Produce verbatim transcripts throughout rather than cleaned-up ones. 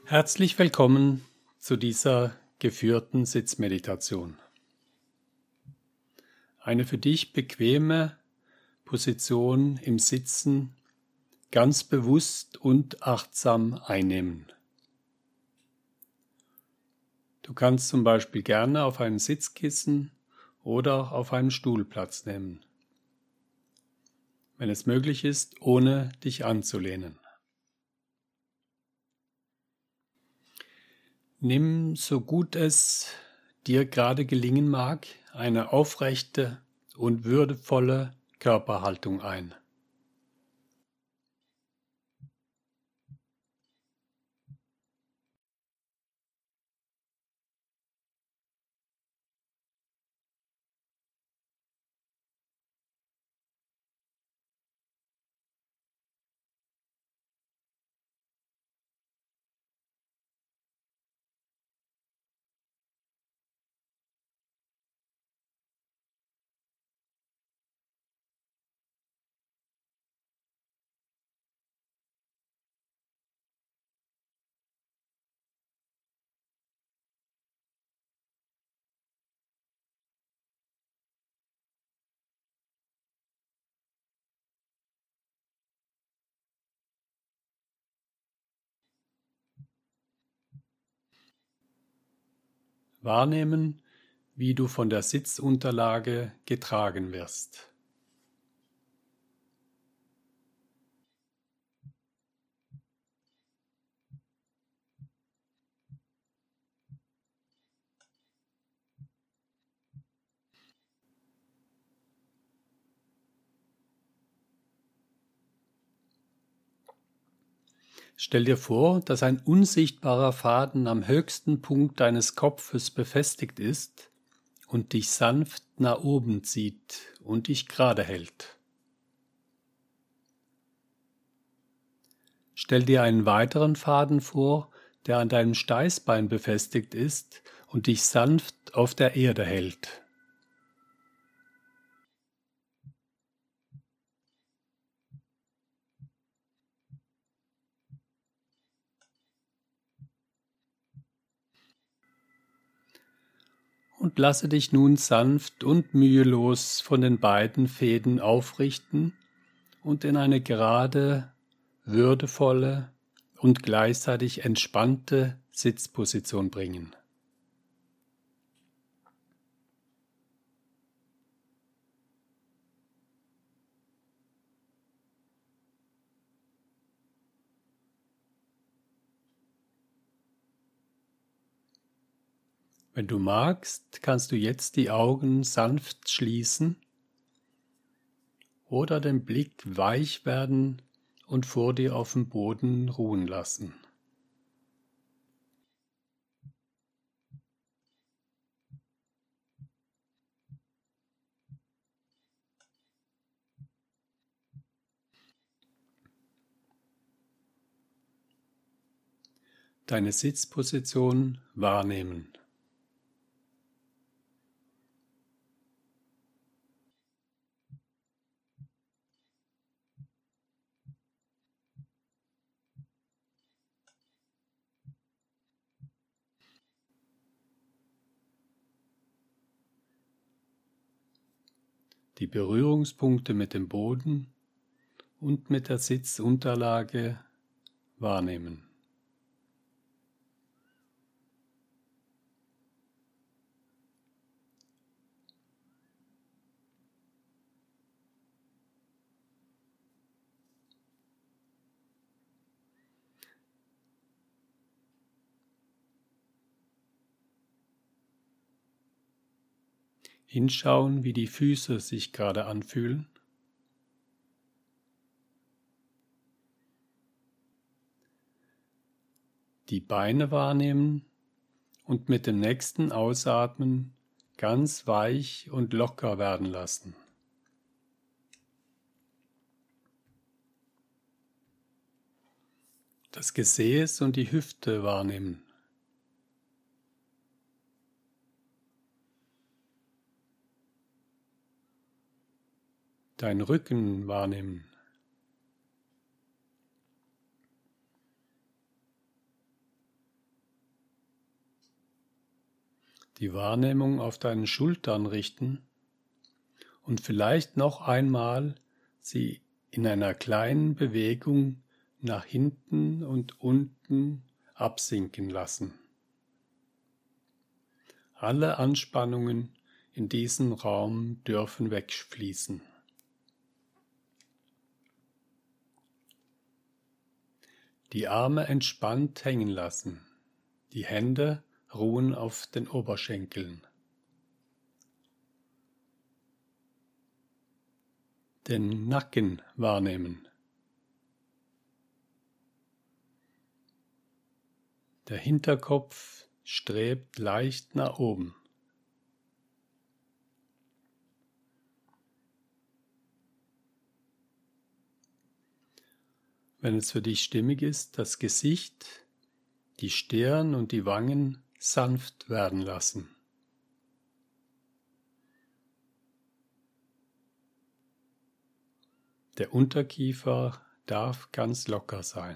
Herzlich willkommen zu dieser geführten Sitzmeditation. Eine für dich bequeme Position im Sitzen ganz bewusst und achtsam einnehmen. Du kannst zum Beispiel gerne auf einem Sitzkissen oder auf einem Stuhl Platz nehmen, wenn es möglich ist, ohne dich anzulehnen. Nimm, so gut es dir gerade gelingen mag, eine aufrechte und würdevolle Körperhaltung ein. Wahrnehmen, wie du von der Sitzunterlage getragen wirst. Stell dir vor, dass ein unsichtbarer Faden am höchsten Punkt deines Kopfes befestigt ist und dich sanft nach oben zieht und dich gerade hält. Stell dir einen weiteren Faden vor, der an deinem Steißbein befestigt ist und dich sanft auf der Erde hält. Und lasse dich nun sanft und mühelos von den beiden Fäden aufrichten und in eine gerade, würdevolle und gleichzeitig entspannte Sitzposition bringen. Wenn du magst, kannst du jetzt die Augen sanft schließen oder den Blick weich werden und vor dir auf dem Boden ruhen lassen. Deine Sitzposition wahrnehmen. Die Berührungspunkte mit dem Boden und mit der Sitzunterlage wahrnehmen. Hinschauen, wie die Füße sich gerade anfühlen. Die Beine wahrnehmen und mit dem nächsten Ausatmen ganz weich und locker werden lassen. Das Gesäß und die Hüfte wahrnehmen. Dein Rücken wahrnehmen. Die Wahrnehmung auf deinen Schultern richten und vielleicht noch einmal sie in einer kleinen Bewegung nach hinten und unten absinken lassen. Alle Anspannungen in diesem Raum dürfen wegfließen. Die Arme entspannt hängen lassen, die Hände ruhen auf den Oberschenkeln. Den Nacken wahrnehmen. Der Hinterkopf strebt leicht nach oben. Wenn es für dich stimmig ist, das Gesicht, die Stirn und die Wangen sanft werden lassen. Der Unterkiefer darf ganz locker sein.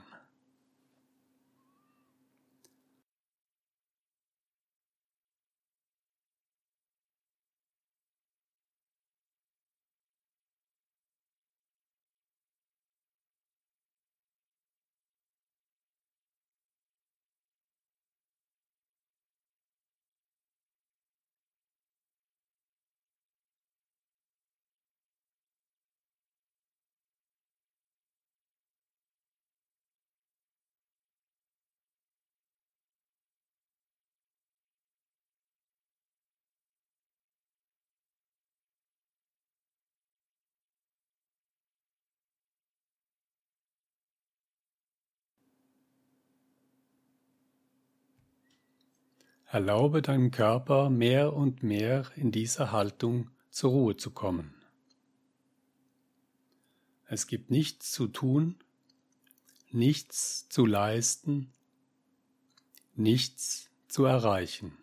Erlaube deinem Körper mehr und mehr in dieser Haltung zur Ruhe zu kommen. Es gibt nichts zu tun, nichts zu leisten, nichts zu erreichen.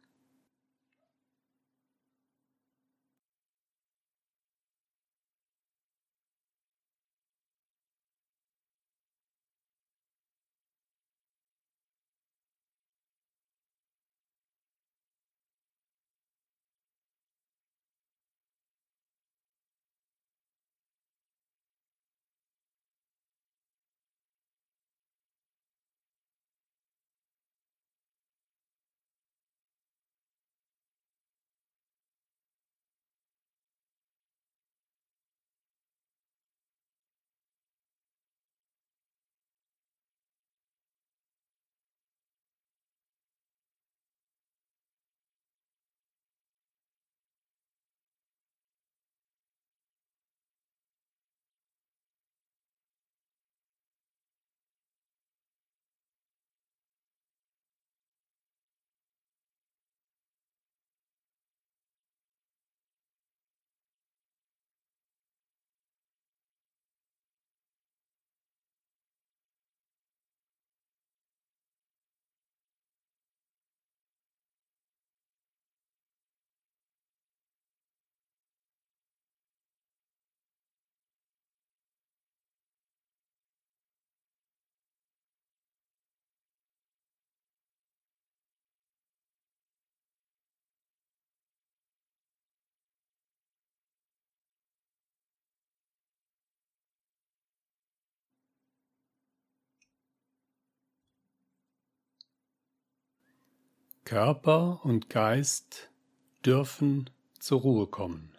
Körper und Geist dürfen zur Ruhe kommen.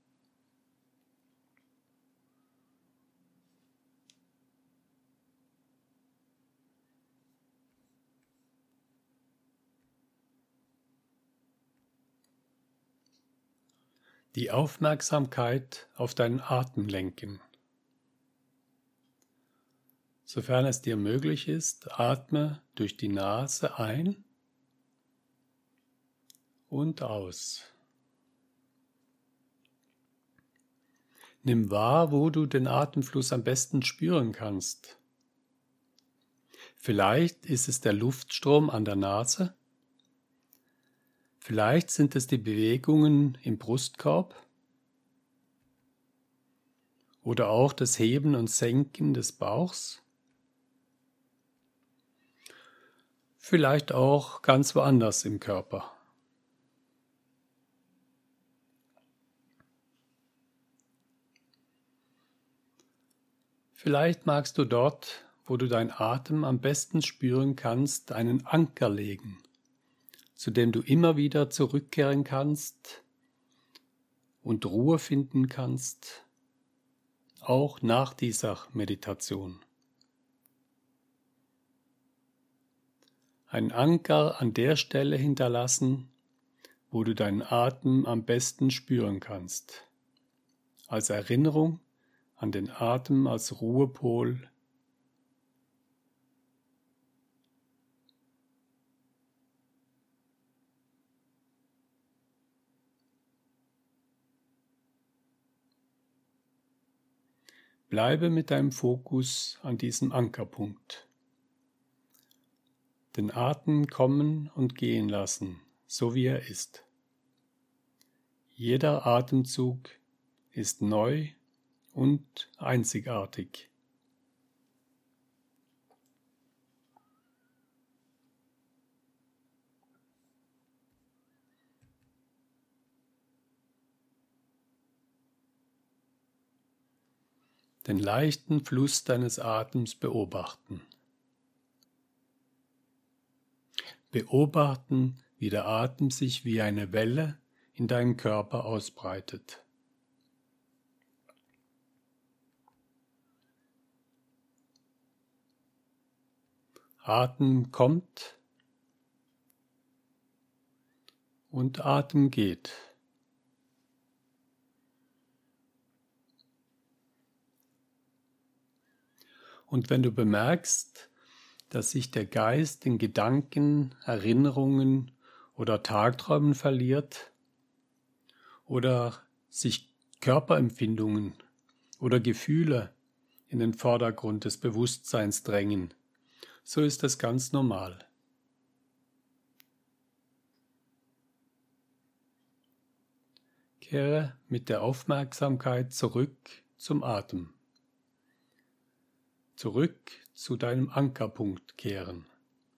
Die Aufmerksamkeit auf deinen Atem lenken. Sofern es dir möglich ist, atme durch die Nase ein und aus. Nimm wahr, wo du den Atemfluss am besten spüren kannst. Vielleicht ist es der Luftstrom an der Nase. Vielleicht sind es die Bewegungen im Brustkorb oder auch das Heben und Senken des Bauchs. Vielleicht auch ganz woanders im Körper. Vielleicht magst du dort, wo du deinen Atem am besten spüren kannst, einen Anker legen, zu dem du immer wieder zurückkehren kannst und Ruhe finden kannst, auch nach dieser Meditation. Einen Anker an der Stelle hinterlassen, wo du deinen Atem am besten spüren kannst, als Erinnerung an den Atem als Ruhepol. Bleibe mit deinem Fokus an diesem Ankerpunkt. Den Atem kommen und gehen lassen, so wie er ist. Jeder Atemzug ist neu und einzigartig. Den leichten Fluss deines Atems beobachten. Beobachten, wie der Atem sich wie eine Welle in deinem Körper ausbreitet. Atem kommt und Atem geht. Und wenn du bemerkst, dass sich der Geist in Gedanken, Erinnerungen oder Tagträumen verliert oder sich Körperempfindungen oder Gefühle in den Vordergrund des Bewusstseins drängen, so ist das ganz normal. Kehre mit der Aufmerksamkeit zurück zum Atem. Zurück zu deinem Ankerpunkt kehren.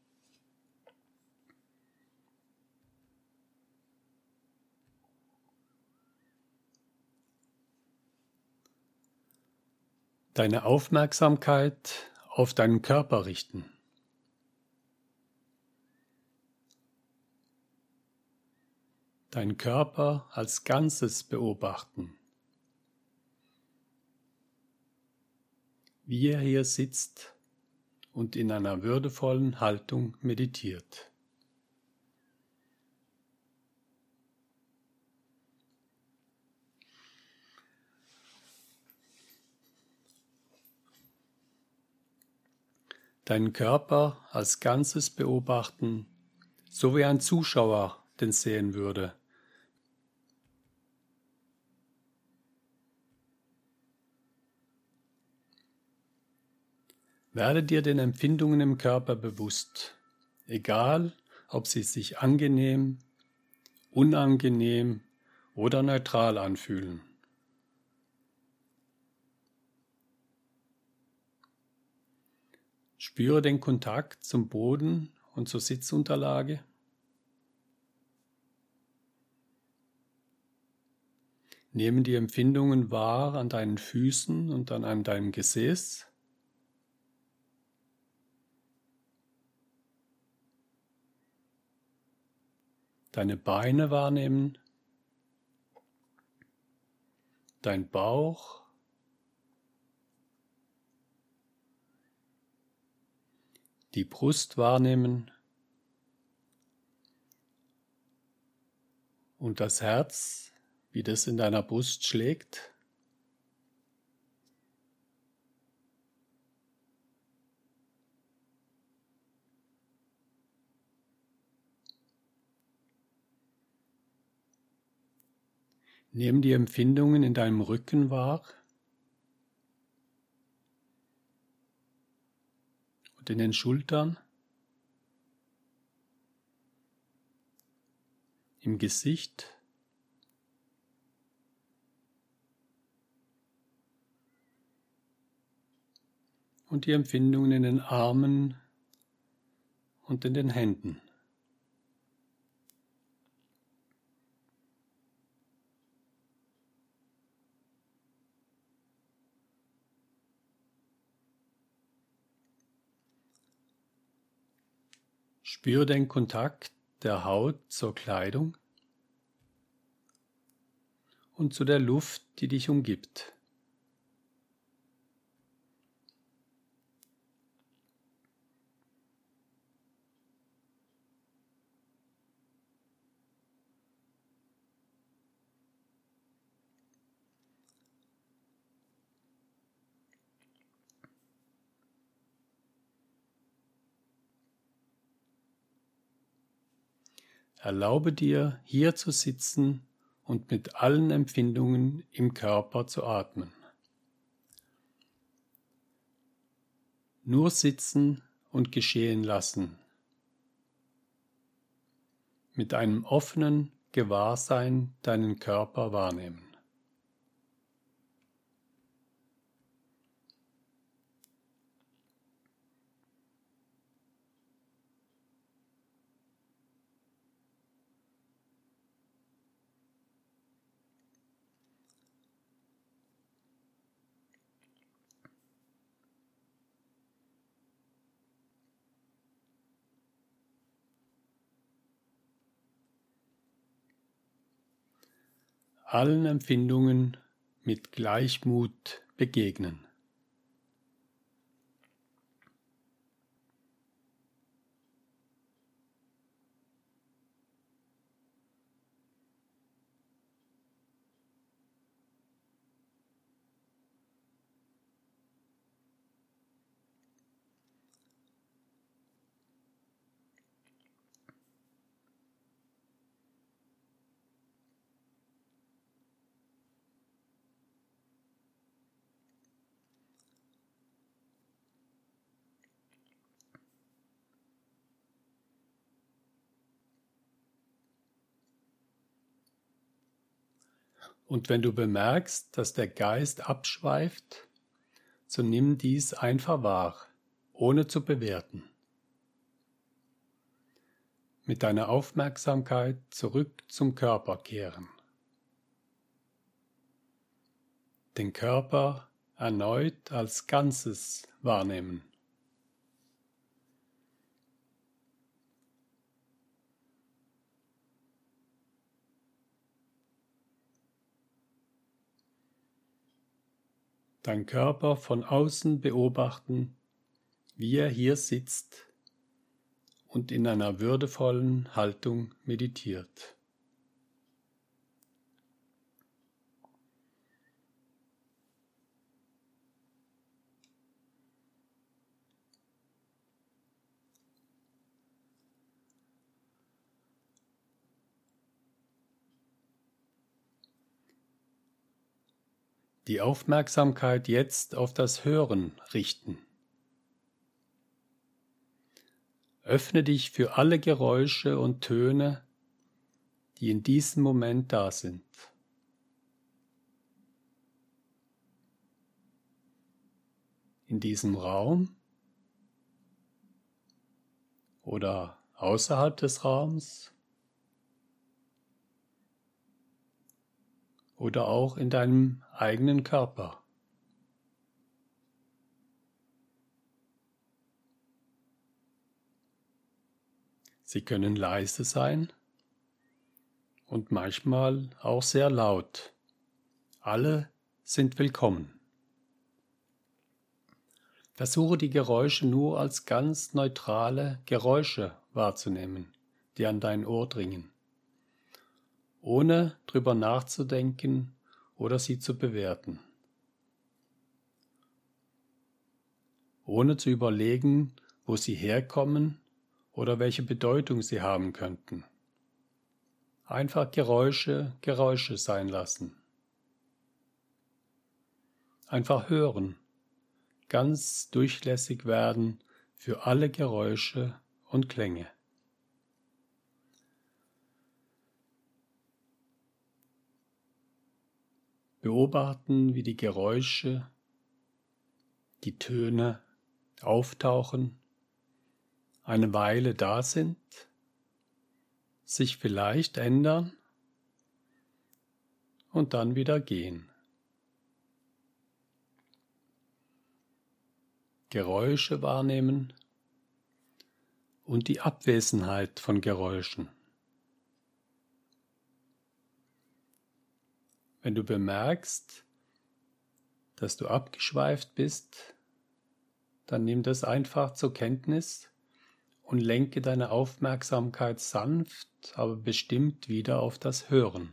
Deine Aufmerksamkeit auf deinen Körper richten. Deinen Körper als Ganzes beobachten. Wie er hier sitzt und in einer würdevollen Haltung meditiert. Deinen Körper als Ganzes beobachten, so wie ein Zuschauer den sehen würde. Werde dir den Empfindungen im Körper bewusst, egal ob sie sich angenehm, unangenehm oder neutral anfühlen. Spüre den Kontakt zum Boden und zur Sitzunterlage. Nehme die Empfindungen wahr an deinen Füßen und dann an deinem Gesäß. Deine Beine wahrnehmen, dein Bauch, die Brust wahrnehmen und das Herz, wie das in deiner Brust schlägt. Nimm die Empfindungen in deinem Rücken wahr und in den Schultern, im Gesicht, und die Empfindungen in den Armen und in den Händen. Spür den Kontakt der Haut zur Kleidung und zu der Luft, die dich umgibt. Erlaube dir, hier zu sitzen und mit allen Empfindungen im Körper zu atmen. Nur sitzen und geschehen lassen. Mit einem offenen Gewahrsein deinen Körper wahrnehmen. Allen Empfindungen mit Gleichmut begegnen. Und wenn du bemerkst, dass der Geist abschweift, so nimm dies einfach wahr, ohne zu bewerten. Mit deiner Aufmerksamkeit zurück zum Körper kehren. Den Körper erneut als Ganzes wahrnehmen. Dein Körper von außen beobachten, wie er hier sitzt und in einer würdevollen Haltung meditiert. Die Aufmerksamkeit jetzt auf das Hören richten. Öffne dich für alle Geräusche und Töne, die in diesem Moment da sind. In diesem Raum oder außerhalb des Raums oder auch in deinem eigenen Körper. Sie können leise sein und manchmal auch sehr laut. Alle sind willkommen. Versuche die Geräusche nur als ganz neutrale Geräusche wahrzunehmen, die an dein Ohr dringen, ohne drüber nachzudenken oder sie zu bewerten. Ohne zu überlegen, wo sie herkommen oder welche Bedeutung sie haben könnten. Einfach Geräusche, Geräusche sein lassen. Einfach hören, ganz durchlässig werden für alle Geräusche und Klänge. Beobachten, wie die Geräusche, die Töne auftauchen, eine Weile da sind, sich vielleicht ändern und dann wieder gehen. Geräusche wahrnehmen und die Abwesenheit von Geräuschen. Wenn du bemerkst, dass du abgeschweift bist, dann nimm das einfach zur Kenntnis und lenke deine Aufmerksamkeit sanft, aber bestimmt wieder auf das Hören.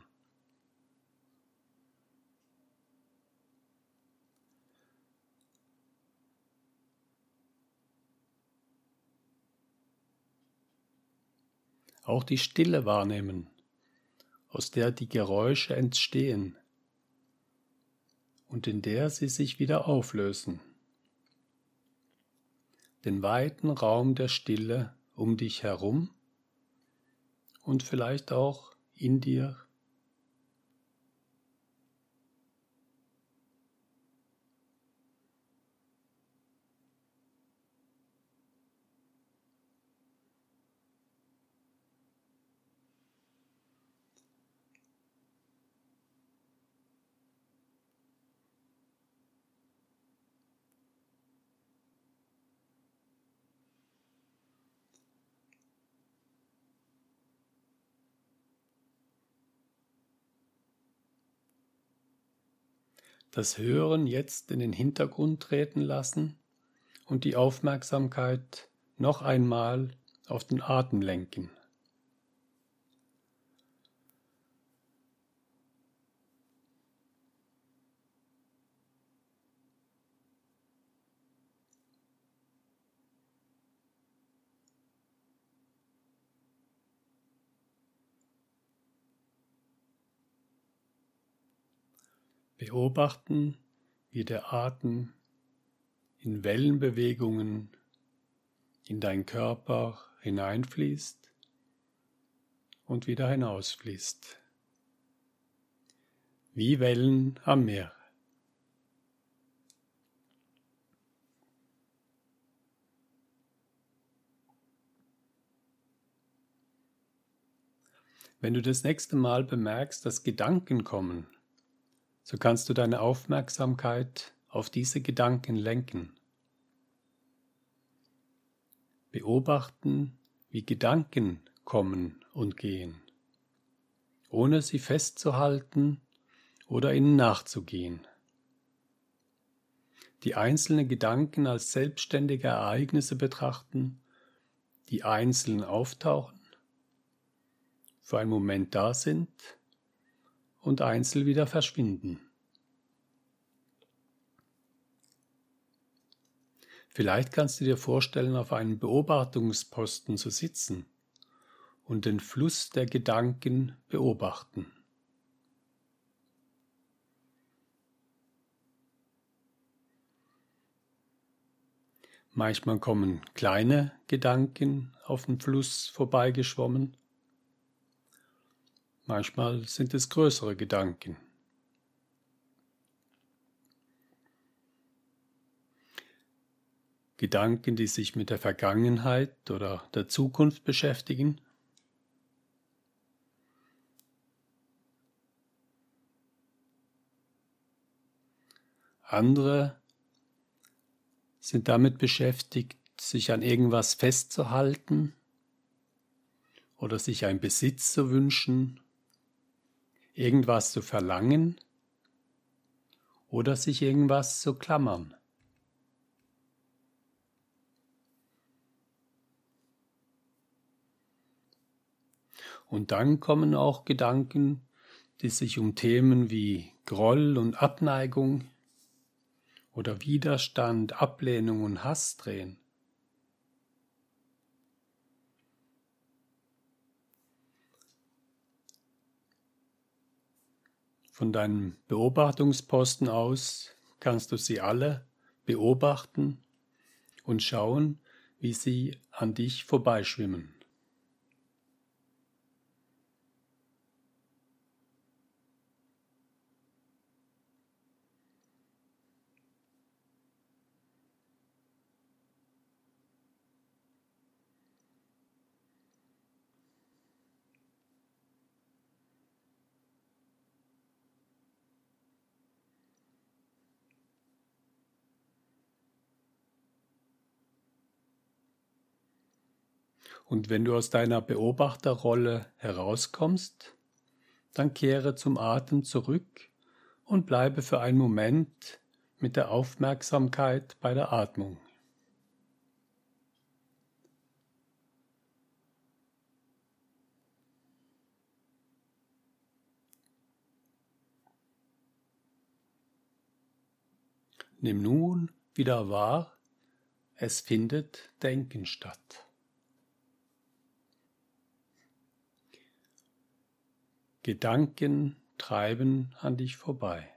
Auch die Stille wahrnehmen, aus der die Geräusche entstehen und in der sie sich wieder auflösen. Den weiten Raum der Stille um dich herum und vielleicht auch in dir. Das Hören jetzt in den Hintergrund treten lassen und die Aufmerksamkeit noch einmal auf den Atem lenken. Beobachten, wie der Atem in Wellenbewegungen in deinen Körper hineinfließt und wieder hinausfließt, wie Wellen am Meer. Wenn du das nächste Mal bemerkst, dass Gedanken kommen, so kannst du deine Aufmerksamkeit auf diese Gedanken lenken. Beobachten, wie Gedanken kommen und gehen, ohne sie festzuhalten oder ihnen nachzugehen. Die einzelnen Gedanken als selbstständige Ereignisse betrachten, die einzeln auftauchen, für einen Moment da sind und einzeln wieder verschwinden. Vielleicht kannst du dir vorstellen, auf einem Beobachtungsposten zu sitzen und den Fluss der Gedanken beobachten. Manchmal kommen kleine Gedanken auf den Fluss vorbeigeschwommen, manchmal sind es größere Gedanken. Gedanken, die sich mit der Vergangenheit oder der Zukunft beschäftigen. Andere sind damit beschäftigt, sich an irgendwas festzuhalten oder sich einen Besitz zu wünschen, irgendwas zu verlangen oder sich irgendwas zu klammern. Und dann kommen auch Gedanken, die sich um Themen wie Groll und Abneigung oder Widerstand, Ablehnung und Hass drehen. Von deinem Beobachtungsposten aus kannst du sie alle beobachten und schauen, wie sie an dich vorbeischwimmen. Und wenn du aus deiner Beobachterrolle herauskommst, dann kehre zum Atem zurück und bleibe für einen Moment mit der Aufmerksamkeit bei der Atmung. Nimm nun wieder wahr, es findet Denken statt. Gedanken treiben an dich vorbei.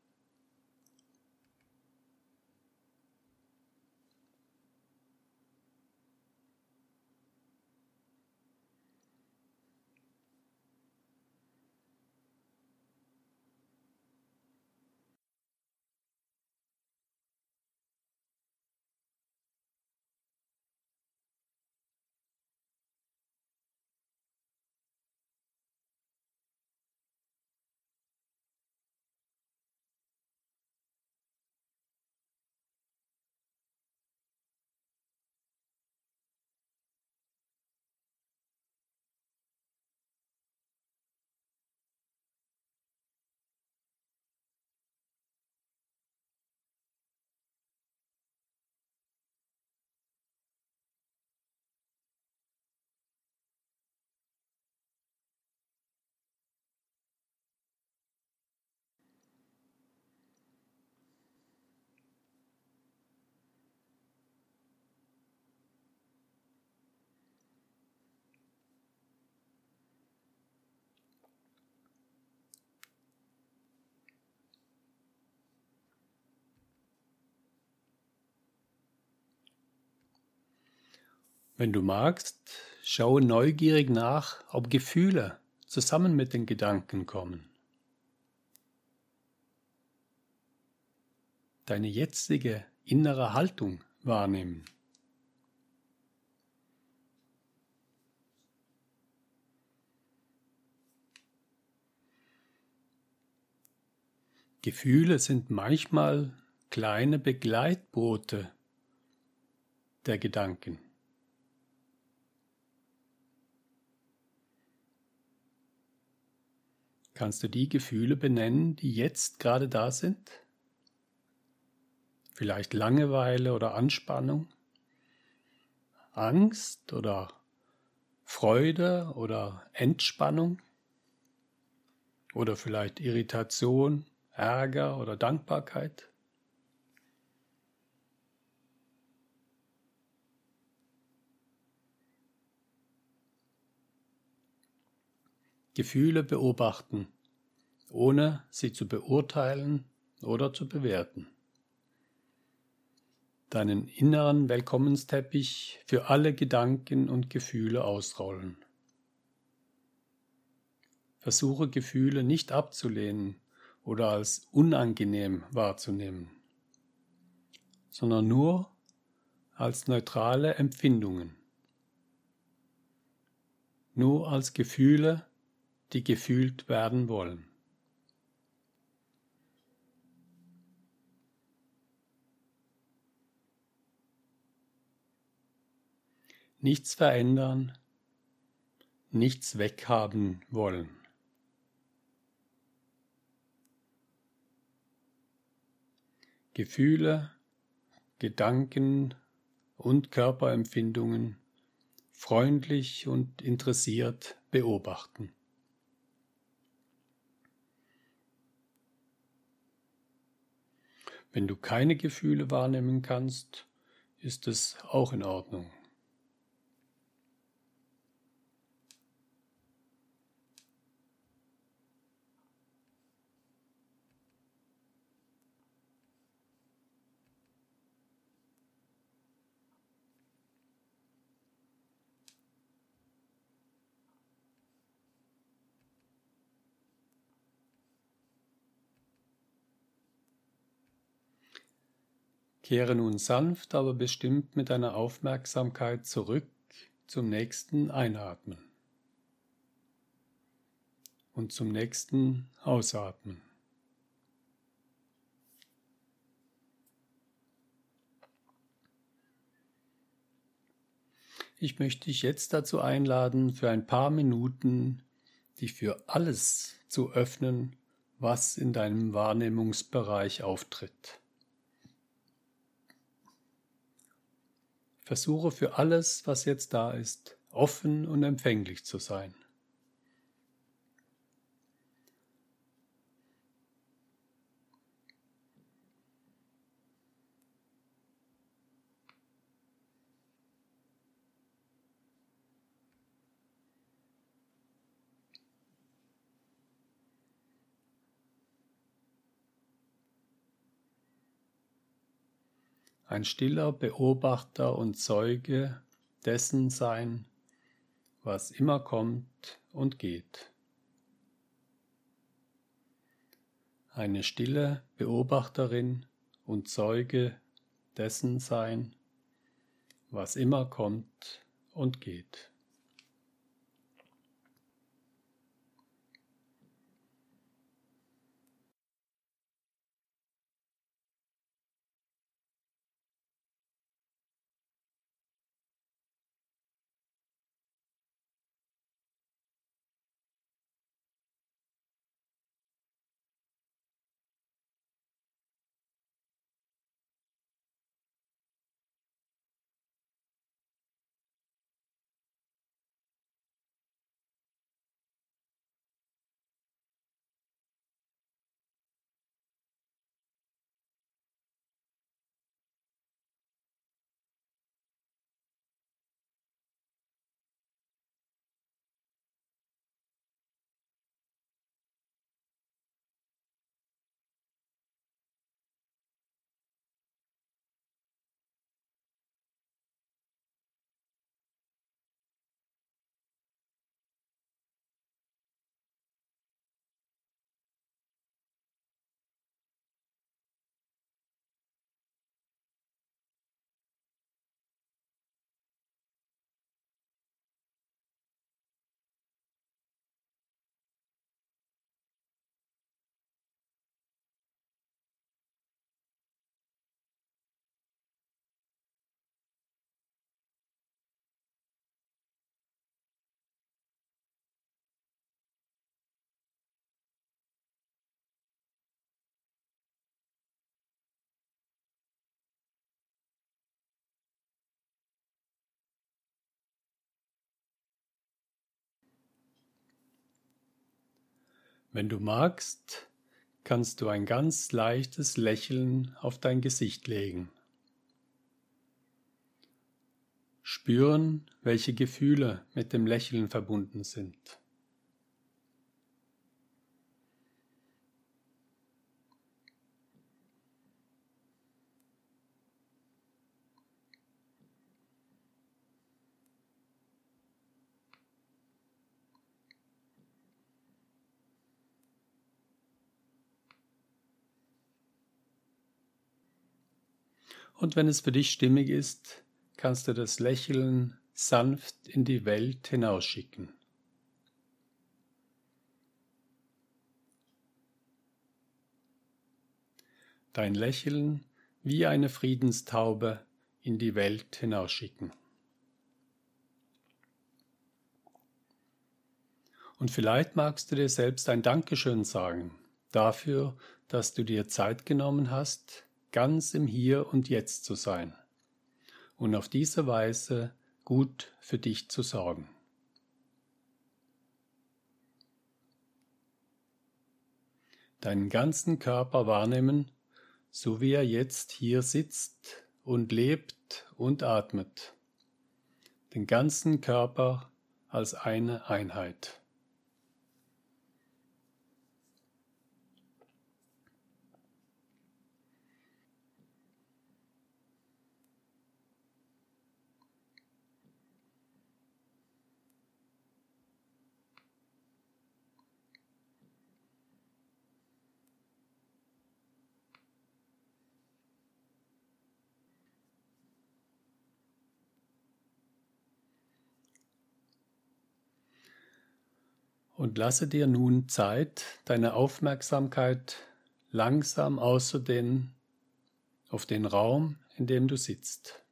Wenn du magst, schaue neugierig nach, ob Gefühle zusammen mit den Gedanken kommen. Deine jetzige innere Haltung wahrnehmen. Gefühle sind manchmal kleine Begleitboote der Gedanken. Kannst du die Gefühle benennen, die jetzt gerade da sind? Vielleicht Langeweile oder Anspannung, Angst oder Freude oder Entspannung oder vielleicht Irritation, Ärger oder Dankbarkeit. Gefühle beobachten, ohne sie zu beurteilen oder zu bewerten. Deinen inneren Willkommensteppich für alle Gedanken und Gefühle ausrollen. Versuche Gefühle nicht abzulehnen oder als unangenehm wahrzunehmen, sondern nur als neutrale Empfindungen, nur als Gefühle, die gefühlt werden wollen. Nichts verändern, nichts weghaben wollen. Gefühle, Gedanken und Körperempfindungen freundlich und interessiert beobachten. Wenn du keine Gefühle wahrnehmen kannst, ist es auch in Ordnung. Kehre nun sanft, aber bestimmt mit deiner Aufmerksamkeit zurück zum nächsten Einatmen und zum nächsten Ausatmen. Ich möchte dich jetzt dazu einladen, für ein paar Minuten dich für alles zu öffnen, was in deinem Wahrnehmungsbereich auftritt. Versuche für alles, was jetzt da ist, offen und empfänglich zu sein. Ein stiller Beobachter und Zeuge dessen sein, was immer kommt und geht. Eine stille Beobachterin und Zeuge dessen sein, was immer kommt und geht. Wenn du magst, kannst du ein ganz leichtes Lächeln auf dein Gesicht legen. Spüren, welche Gefühle mit dem Lächeln verbunden sind. Und wenn es für dich stimmig ist, kannst du das Lächeln sanft in die Welt hinausschicken. Dein Lächeln wie eine Friedenstaube in die Welt hinausschicken. Und vielleicht magst du dir selbst ein Dankeschön sagen dafür, dass du dir Zeit genommen hast, ganz im Hier und Jetzt zu sein und auf diese Weise gut für dich zu sorgen. Deinen ganzen Körper wahrnehmen, so wie er jetzt hier sitzt und lebt und atmet. Den ganzen Körper als eine Einheit. Und lasse dir nun Zeit, deine Aufmerksamkeit langsam auszudehnen auf den Raum, in dem du sitzt.